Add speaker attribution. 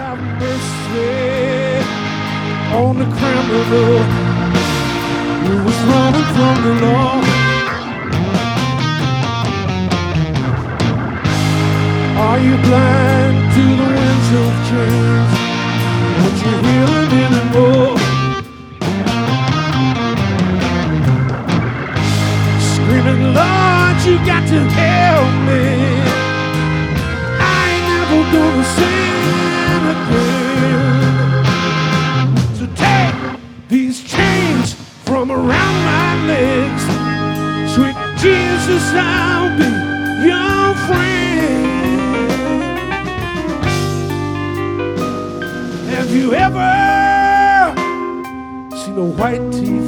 Speaker 1: have mercy on the criminal who was running from the law. Are you blind to the winds of change? Won't you hear them anymore? Screaming, Lord, you got to help me. I ain't never gonna sin again. So take these chains from around my legs. Sweet Jesus, I'll be your friend. Have you ever seen a white tear